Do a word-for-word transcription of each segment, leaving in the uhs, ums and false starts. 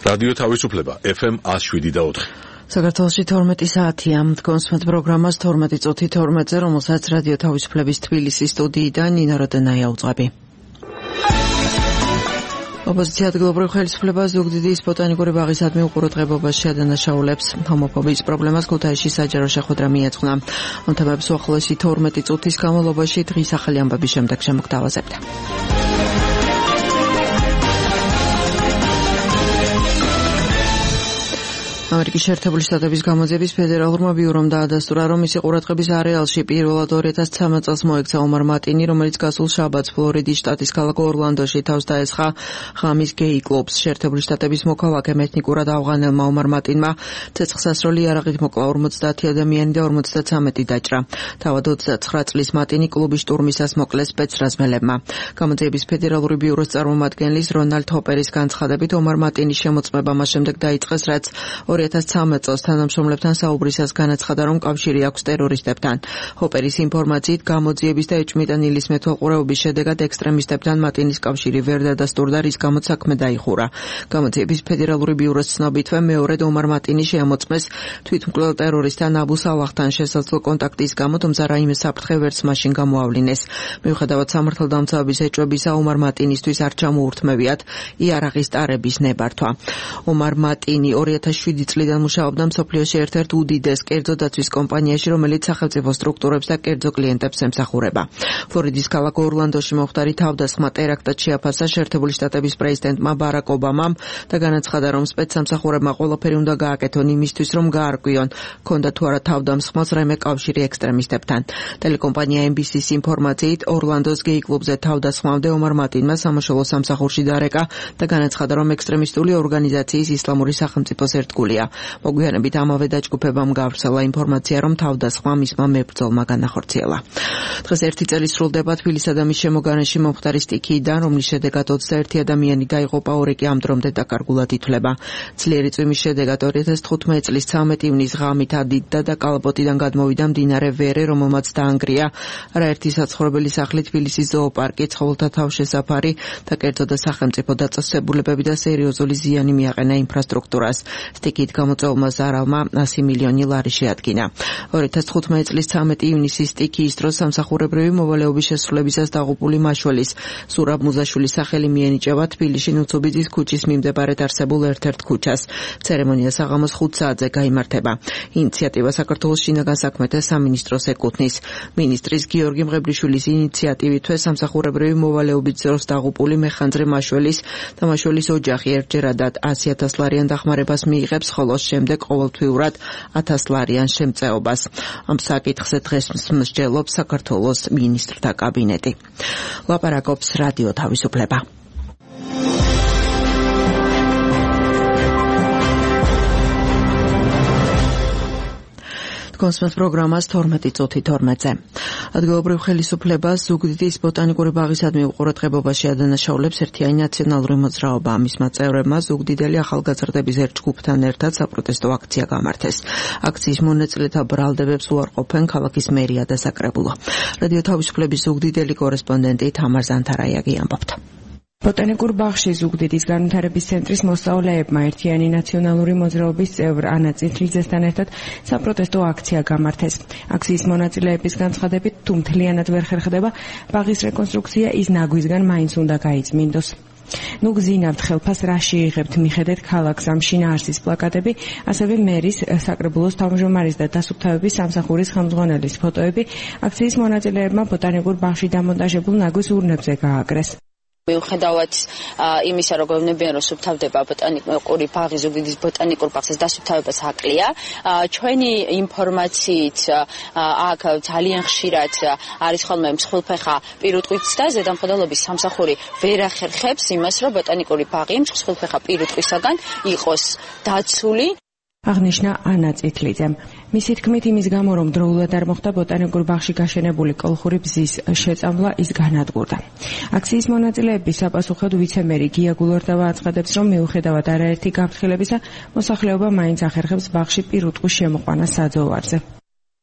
რადიო თავისუფლება ეფ ემ one oh seven და four. საქართველოში თორმეტი საათია. მდგომსმეთ პროგრამას თორმეტი წუთი თორმეტზე, რომელსაც რადიო თავისუფლების თბილისის სტუდიიდან ნინა როდენაია უძღვები. ოპოზიცია ადგილობრივ ხელისუფლებას ზუგდიდის ბოტანიკური ბაღისადმი უყურადღებობაში ადანაშაულებს. ჰომოფობიის პრობლემას ქუთაისში საჯარო შეხვედრა მიეძღვნა. ამ თემებს უახლოესი თორმეტი წუთის განმავლობაში დღის ახალი ამბების შემდეგ შემოგთავაზებთ. ამერიკის შეერთებული შტატების გამოძიების ფედერალურმა ბიურომ დაადასტურა, რომ მისი ყურადღების არეალში პირველად two thousand thirteen წელს მოექცა ომარ მატინი, რომელიც გასულ შაბათს ფლორიდის შტატის ქალაქ ორლანდოში თავს დაესხა ღამის გეი კლუბს. შეერთებული შტატების მოქალაქემ ეთნიკურად ავღანელმა ომარ მატინმა ცეცხლსასროლი იარაღით მოკლა ორმოცდაათი ადამიანი და ორმოცდათვრამეტი დაჭრა. თავად ოცდათვრამეტი წლის მატინი კლუბის штурმისას მოკლეს სპეცრაზმელებმა. გამოძიების ფედერალური ბიუროს წარმომადგენლის რონალდ ჰოპერის განცხადებით, ომარ მატინის შემოწმება მას შემდეგ დაიწყეს, რაც two thousand thirteen წელს თანამშრომლებთან საუბრისას განაცხადა, რომ კავშირი აქვს ტერორისტებთან. ჰოპერის ინფორმაციით, გამოძიების და ეჭვმიტანილის მეთვალყურეობის შედეგად ექსტრემისტებთან მატინის კავშირი ვერ დადასტურდა, რის გამოც საქმე დაიხურა. გამოძიების ფედერალური ბიუროს ცნობითვე მეორედ ომარ მატინი შეამოწმეს თვითმკვლელ ტერორისტთან აბუ სალაჰთან შესაძლო კონტაქტის გამო, თუმცა რაიმე საფრთხე ვერც მაშინ გამოავლინეს. მიუხედავად სამართალდამცავების ეჭვებისა, ომარ მატინისთვის არ ჩამოურთმევიათ იარაღის ტარების ნებართვა. ომარ მატინი two thousand seven წლიდან მუშაობდა მსოფლიოში ერთ-ერთ უდიდეს კერძო დაცვის კომპანიაში, რომელიც სახელმწიფო სტრუქტურებს და კერძო კლიენტებს ემსახურება. ფლორიდის ქალაქ ორლანდოში მომხდარი თავდასხმა ტერაქტად შეაფასა შეერთებული შტატების პრეზიდენტმა ბარაკ ობამამ და განაცხადა, რომ სპეცსამსახურებმა ყველაფერი უნდა გააკეთონ იმისთვის, რომ გაარკვიონ, ქონდა თუ არა თავდამსხმელს რაიმე კავშირი ექსტრემისტებთან. ტელეკომპანია ემ ბი სი-ის ინფორმაციით, ორლანდოს გეი კლუბზე თავდასხმამდე ომარ მატინმა სამაშველო სამსახურში დარეკა და განაცხადა, რომ ექსტრემისტული ორგანიზაციის ისლამური სახელმწიფოს ერთგულია. მოგვიანებით ამავე დაჯგუფებამ გავრცელა ინფორმაცია, რომ თავდასხმა მისმა მებრძოლმა განახორციელა. დღეს ერთი წელი სრულდება თბილისსა და მის შემოგარენში მომხდარი სტიქიიდან, რომლის შედეგად ოცდაერთი ადამიანი დაიღუპა, ორი კი ამ დრომდე დაკარგულად ითვლება. ძლიერი წვიმის შედეგად two thousand fifteen წლის thirteen ივნის ღამით ადიდდა და კალაპოტიდან გადმოვიდა მდინარე ვერე, რომელმაც დაანგრია არაერთი საცხოვრებელი სახლი, თბილისის ზოოპარკი, ცხოველთა თავშესაფარი და კერძო და სახელმწიფო დაწესებულებები და სერიოზული ზიანი მიაყენა ინფრასტრუქტურას. სტიქით გამოწვეულმა ზარალმა one hundred მილიონი ლარი შეადგინა. two thousand fifteen წლის thirteen ივნისის სტიქიის დროს სამსახურებრივი მოვალეობის შესრულებისას დაღუპული მაშველის სურაბ მუზაშვილის სახელი მიენიჭება თბილისში ნუცუბიძის ქუჩის მიმდებარედ არსებულ ერთ-ერთ ქუჩას. ცერემონია საღამოს ხუთ საათზე გაიმართება. ინიციატივა საქართველოს შინაგან საქმეთა სამინისტროს ეკუთვნის. მინისტრის გიორგი მღებრიშვილის ინიციატივითვე სამსახურებრივი მოვალეობის დროს დაღუპული მეხანძრე მაშველის და მაშველის ოჯახი ერთჯერადად one hundred thousand ლარიან დახმარებას მიიღებს, ხოლო შემდეგ ყოველთვიურად one thousand ლარიან შემწეობას. ამ საკითხზე დღეს მსჯელობს საქართველოს მინისტრთა კაბინეტი. ლაპარაკობს რადიო თავისუფლება. კონსმეთ პროგრამას თორმეტი წუთი თორმეტზე. ადგილობრივ ხელისუფლებას ზუგდიდის ბოტანიკური ბაღისადმი უყურადღებობაში ადანაშაულებს ერთიანი ნაციონალური მოძრაობა. მისმა წევრებმა ზუგდიდელი ახალგაზრდების ერთ ჯგუფთან ერთად საპროტესტო აქცია გამართეს. აქციის მონაწილეთა ბრალდებებს უარყოფენ ქალაქის მერია და საკრებულო. რადიო თავისუფლების ზუგდიდელი კორესპონდენტი თამარ ზანთარაიაგი ამბობთ. ბოტანიკურ ბაღში ზუგდიდის განვითარების ცენტრის მოსწავლეებმა ერთიანი ნაციონალური მოძრაობის წევრ ანა წითლიძესთან ერთად საპროტესტო აქცია გამართეს. აქციის მონაწილეების განცხადებით, თუ მთლიანად ვერ ხერხდება, ბაღის რეკონსტრუქცია ის ნაგვისგან მაინც უნდა გაიწმინდოს. ნუ გზინავთ ხელფას, რა შეიღებთ, მიხედეთ ქალაქს, ამ შინაარსის პლაკატები, ასევე მერის, საკრებულოს თავმჯდომარის და დასუფთავების სამსახურის ხელმძღვანელის ფოტოები აქციის მონაწილეებმა ბოტანიკურ ბაღში დამონტაჟებულ ნაგვის ურნებზე გააკრეს. მიუხედავად იმისა, რომ გვეუბნებიან, რომ სუფთავდება ბოტანიკური ბაღი ზუგდიდის ბოტანიკურ ბაღს დასუფთავებას აკლია, ჩვენი ინფორმაციით აქ ძალიან ხშირად არის ხოლმე მსხვილფეხა პირუტყვიც და ზედამხედველობის სამსახური ვერ ახერხებს იმას, რომ ბოტანიკური ბაღი მსხვილფეხა პირუტყვისაგან იყოს დაცული. აღნიშნა ანა წითლიძემ. მისი თქმით, იმის გამო, რომ დროულად არ მოხდა ბოტანიკურ ბაღში გაშენებული კოლხური ბზის შეწამვლა, ის განადგურდა. აქციის მონაწილეების საპასუხოდ ვიცემერი გია გულორდავა აცხადებს, რომ მიუხედავად არაერთი გაფრთხილებისა, მოსახლეობა მაინც ახერხებს ბაღში პირუტყვის შემოყვანას საძოვარზე.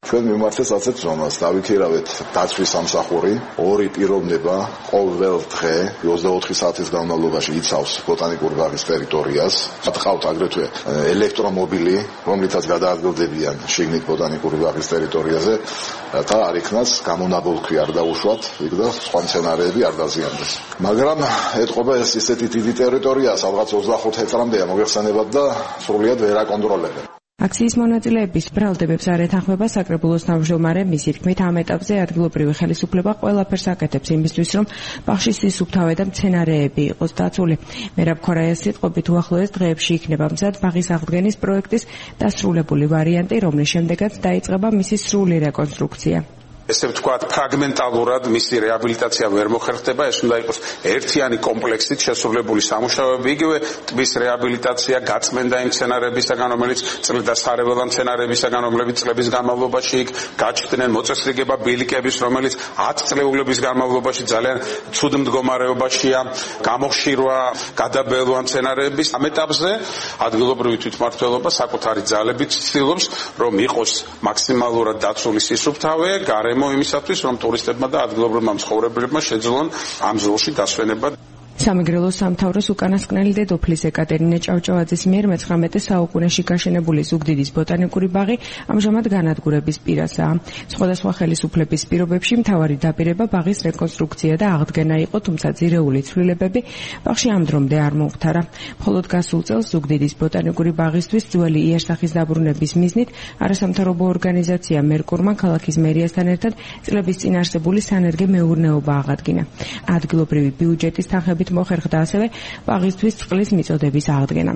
ჩვენ მიმართეს ასეთ ზონას, დავიქირავეთ დაცვის სამსახური, ორი პიროვნება ყოველ დღე ოცდაოთხი საათის განმავლობაში იცავს ბოტანიკური ბაღის ტერიტორიას. გყავთ აგრეთვე ელექტრომობილი, რომლითაც გადაადგილდებიან შიგნით ბოტანიკური ბაღის ტერიტორიაზე და არ იქნას გამონაბოლქვი არ დაუშვათ, იქ და სხვა მცენარეები არ დაზიანდეს. მაგრამ ეთყობა ეს ისეთი დიდი ტერიტორია, სადღაც ოცდახუთ ჰექტრამდეა მოგეხსენებათ და სრულიად ვერ აკონტროლებენ. აქციის მონაწილეების ბრალდებებს არ ეთანხმება საკრებულოს თავმჯდომარე, მისი თქმით, ამ ეტაპზე ადგილობრივი ხელისუფლება ყველაფერს აკეთებს იმისთვის, რომ ბაღში სისუფთავე და მცენარეები იყოს დაცული. მერაბ ქორაიას სიტყვებით, უახლოეს დღეებში იქნება მზად ბაღის აღდგენის პროექტის დასრულებული ვარიანტი, რომლის შემდეგაც დაიწყება მისი სრული რეკონსტრუქცია. ესე ვთქვათ, ფრაგმენტალურად მისი რეაბილიტაცია ვერ მოხერხდება, ეს უნდა იყოს ერთიანი კომპლექსით შესრულებული სამუშაოები, იგივე ტბის რეაბილიტაცია, გაწმენდა იმ მცენარეებისაგან, რომელიც წლის და სარეველა მცენარეებისაგან, რომლებიც წლების განმავლობაში იქ გაჩნდნენ, მოწესრიგება ბილიკების, რომელიც ათი წლების განმავლობაში ძალიან ცუდ მდგომარეობაშია, გამოხშირვა, გადაბელვა მცენარეების. ამ ეტაპზე ადგილობრივი თვითმმართველობა საკუთარი ძალებით ცდილობს, რომ იყოს მაქსიმალურად დაცული სისუფთავე, გარე იმისათვის, რომ ტურისტებმა და ადგილობრივმა მცხოვრებლებმა შეძლონ ამ ზოლში დასვენება. სამეგრელოს სამთავროს უკანასკნელი დედოფლის ეკატერინე ჭავჭავაძის მიერ მეცხრამეტე საუკუნეში გაშენებული ზუგდიდის ბოტანიკური ბაღი ამჟამად განადგურების პირასაა. სხვადასხვა ხელისუფლების პირობებში მთავარი დაპირება ბაღის რეკონსტრუქცია და აღდგენა იყო, თუმცა ძირეული ცვლილებები ბაღში ამ დრომდე არ მოუხდარა. მხოლოდ გასულ წელს ზუგდიდის ბოტანიკური ბაღისთვის ძველი იერსახის დაბრუნების მიზნით არასამთავრობო ორგანიზაცია მერკურმა ქალაქის მერიასთან ერთად წლების წინ არსებული სანერგე მეურნეობა აღადგინა. ადგილობრივი ბიუჯეტის თანხებით მოხერხდა ასევე ბაღისთვის წყლის მიწოდების აღდგენა.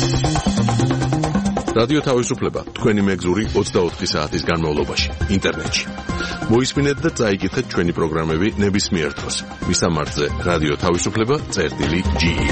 რადიო თავისუფლება თქვენი მეგზური ოცდაოთხი საათის განმავლობაში ინტერნეტში. მოისმინეთ და წაიკითხეთ ჩვენი პროგრამები ნებისმიერ დროს. მისამართზე რადიო თავისუფლება წერტილი ჯი ი.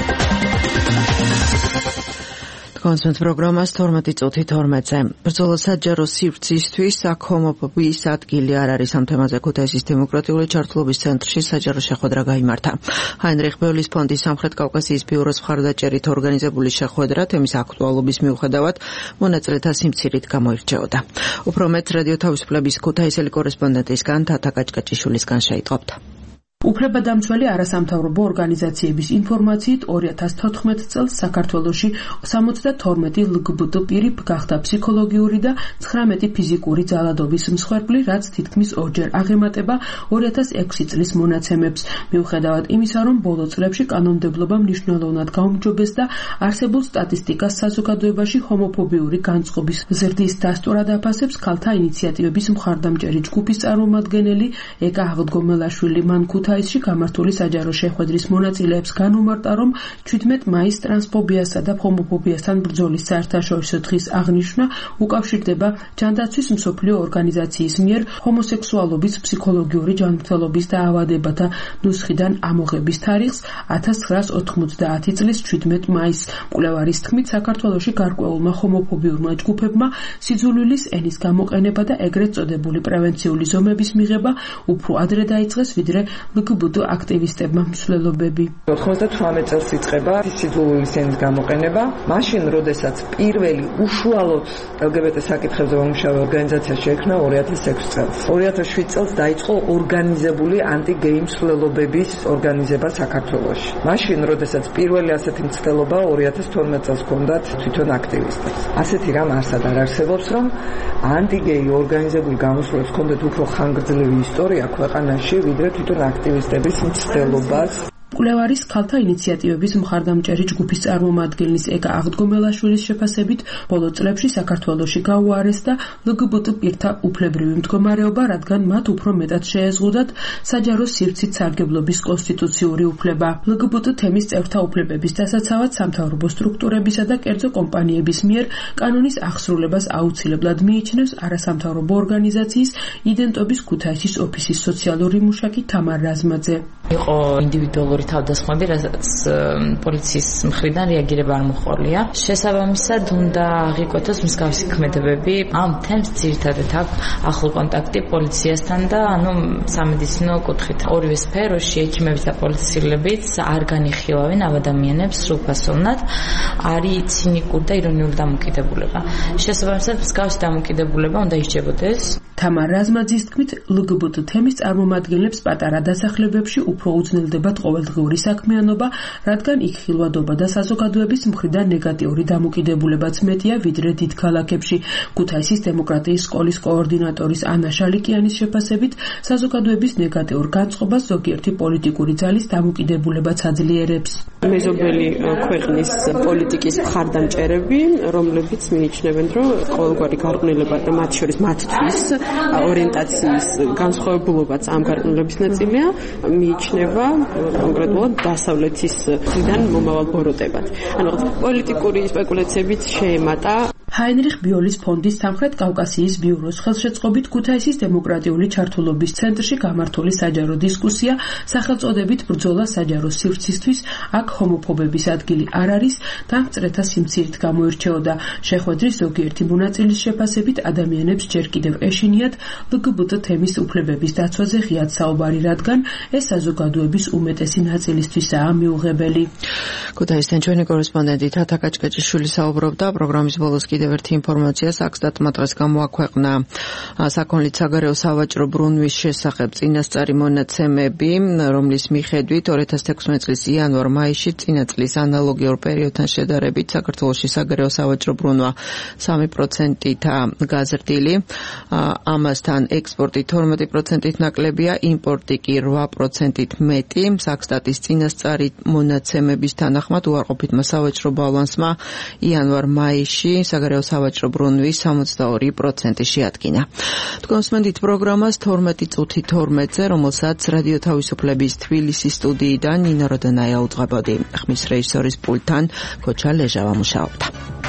კონსვენს პროგრამას თორმეტი წუთი თორმეტზე. ბრძოლა საჯარო სივრცისთვის აქ ჰომოფობიის ადგილი არ არის. ამ თემაზე ქუთაისის დემოკრატიული ჩართულობის ცენტრში საჯარო შეხვედრა გაიმართა. ჰაინრიხ ბევლის ფონდის სამხრეთ კავკასიის ბიუროს მხარდაჭერით ორგანიზებული შეხვედრა თემის აქტუალობის მიუხედავად მონაწილეთა სიმცირით გამოირჩეოდა. უფრო მეტ რადიო თავისუფლების ქუთაისელი კორესპონდენტისგან თათა კაჭკაჭიშვილისგან შეიტყობთ. უფლებადამცველი არასამთავრობო ორგანიზაციების ინფორმაციით ორი ათას თოთხმეტ წელს საქართველოში სამოცდათორმეტი ელ გი ბი ტი პირი გახდა ფსიქოლოგიური და ცხრამეტი ფიზიკური ძალადობის მსხვერპლი, რაც თითქმის ორჯერ აღემატება ორი ათას ექვსი წლის მონაცემებს. მიუხედავად იმისა, რომ ბოლო წლებში კანონმდებლობა მნიშვნელოვნად გაუმჯობესდა, არსებულ სტატისტიკას საზოგადოებაში ჰომოფობიური განწყობის ზრდის დასტურად აფასებს ქალთა ინიციატივების მხარდამჭერი ჯგუფის წარმომადგენელი ეკა აღდგომელაშვილი. მან ქუთაისში გამართული საჯარო შეხვედრის მონაწილეებს განუმარტა, რომ ჩვიდმეტ მაისს ტრანსფობიასა და ჰომოფობიასთან ბრძოლის საერთაშორისო დღის აღნიშვნა უკავშირდება ჯანდაცვის მსოფლიო ორგანიზაციის მიერ ჰომოსექსუალობის ფსიქოლოგიური ჯანმრთელობის დაავადებათა ნუსხიდან ამოღების თარიღს ათას ცხრაას ოთხმოცდაათი წლის ჩვიდმეტ მაისს. მკვლევარის თქმით, საქართველოში გარკვეულმა ჰომოფობიურმა ჯგუფებმა სიძულვილის ენის გამოყენება და ეგრეთ წოდებული პრევენციული ზომების მიღება უფრო ადრე დაიწყეს, ვიდრე ელ გი ბი ტი აქტივისტებმა მსვლელობები. ოთხმოცდათვრამეტ წელს იწყება სიძულვილის ენის გამოყენება, მაშინ, როდესაც პირველი უშუალოდ ელ გი ბი ტი საკითხებზე მომუშავე ორგანიზაცია შეიქმნა ორი ათას ექვსი წელს. ორი ათას შვიდ წელს დაიწყო ორგანიზებული ანტიგეი მსვლელობების ორგანიზება საქართველოში. მაშინ, როდესაც პირველი ასეთი მცდელობა ორი ათას თორმეტ წელს ჰქონდათ თვითონ აქტივისტებს. ასეთი რამ არსად არ არსებობს, რომ ანტიგეი ორგანიზებული გამოსვლებს ჰქონდათ უფრო ხანგრძლივი ისტორია ქვეყანაში, ვიდრე თვითონ აქტივისტების მცდელობას. მკვლევარის ქალთა ინიციატივების მხარდამჭერი ჯგუფის წარმომადგენლის ეკა აღდგომელაშვილის შეფასებით, ბოლო წლებში საქართველოში გაუარესდა ელ გი ბი ტი პირთა უფლებრივი მდგომარეობა, რადგან მათ უფრო მეტად შეეზღუდათ საჯარო სივრცით სარგებლობის კონსტიტუციური უფლება. ელ გი ბი ტი თემის წევრთა უფლებების დასაცავად სამთავრობო სტრუქტურებისა და კერძო კომპანიების მიერ კანონის აღსრულებას აუცილებლად მიიჩნევს არასამთავრობო ორგანიზაციის იდენტობის ქუთაისის ოფისის სოციალური მუშაკი თამარ რაზმაძე. იყო ინდივიდუალური თავდასხმები, რასაც პოლიციის მხრიდან რეაგირება არ მოჰყოლია. შესაბამისად, უნდა აღიკვეთოს მსგავსი ქმედებები. ამ თემს ძირითადად აქვს ახლო კონტაქტი პოლიციასთან და ანუ სამედიცინო კუთხით. ორივე სფეროში ექიმები და პოლიციელებიც არ განიხილავენ ამ ადამიანებს სრულფასოვნად. არის ცინიკური და ირონიული დამოკიდებულება. შესაბამისად, მსგავსი დამოკიდებულება უნდა ისჯებოდეს. თამარ რაზმაძის თქმით, ლგბტ თემის წარმომადგენლებს პატარა დასახლებებში უფრო უძნელდებათ ყოველდღიური საქმიანობა, რადგან იქ ხილვადობა და საზოგადოების მხრიდან ნეგატიური დამოკიდებულებაც მეტია, ვიდრე დიდ ქალაქებში. ქუთაისის დემოკრატიის სკოლის კოორდინატორის ანა შალიკიანის შეფასებით, საზოგადოების ნეგატიურ განწყობას ზოგიერთი პოლიტიკური ძალის დამოკიდებულებაც აძლიერებს. მეზობელი ქვეყნის პოლიტიკის მხარდამჭერები, რომლებიც მიიჩნევენ, რომ ყოველგვარი გარყვნილება და მათ შორის მათთვის ორიენტაციის განსხვავებულობაც ამ გარყვნილების ნაწილია, მიიჩნევა კონკრეტულად დასავლეთის მხრიდან მომავალ ბოროტებად. ანუ პოლიტიკური სპეკულაციებით შეემატა ჰაინრიხ ბიოლის ფონდის სამხრეთ კავკასიის ბიუროს ხელშეწყობით ქუთაისის დემოკრატიული ჩართულობის ცენტრში გამართული საჯარო დისკუსია სახელწოდებით ბრძოლა საჯარო სივრცისთვის, აქ ჰომოფობების ადგილი არ არის, დამწრეთა სიმცირით გამოირჩეოდა. შეხვედრის ზოგიერთი მონაწილის შეფასებით ადამიანებს ჯერ კიდევ ეშინიათ ლგბტ თემის უფლებების დაცვაზე ღიად საუბარი, რადგან ეს საზოგადოების უმეტესი ნაწილისთვისაა მიუღებელი. ქუთაისიდან ჩვენი კორესპონდენტი თათა კაჭკაჭიშვილი საუბრობდა. პროგრამის ბოლოს კიდევ ერთი ინფორმაცია საქსტატმა დღეს გამოაქვეყნა საქონლის საგარეო სავაჭრო ბრუნვის შესახებ წინასწარი მონაცემები, რომლის მიხედვით ორი ათას თექვსმეტი წლის იანვარ-მაისში წინა წლის ანალოგიურ პერიოდთან შედარებით საქართველოში საგარეო სავაჭრო ბრუნვა სამი პროცენტითაა გაზრდილი. ამასთან ექსპორტი თორმეტი პროცენტით ნაკლებია, იმპორტი კი რვა პროცენტით მეტი. საქსტატის წინასწარი მონაცემების თანახმად უარყოფითმა სავაჭრო ბალანსმა იანვარ-მაისში საგარეო სავაჭრო ბრუნვის სამოცდაორი პროცენტი შეადგინა. თქვენ მსმენთ პროგრამას თორმეტი წუთი თორმეტზე, რომელსაც რადიო თავისუფლების თბილისის სტუდიიდან ნინო როდონაია უძღვებოდი. ხმის რეჟისორის პულტთან ქოჩა ლეჟავა მუშაობდა.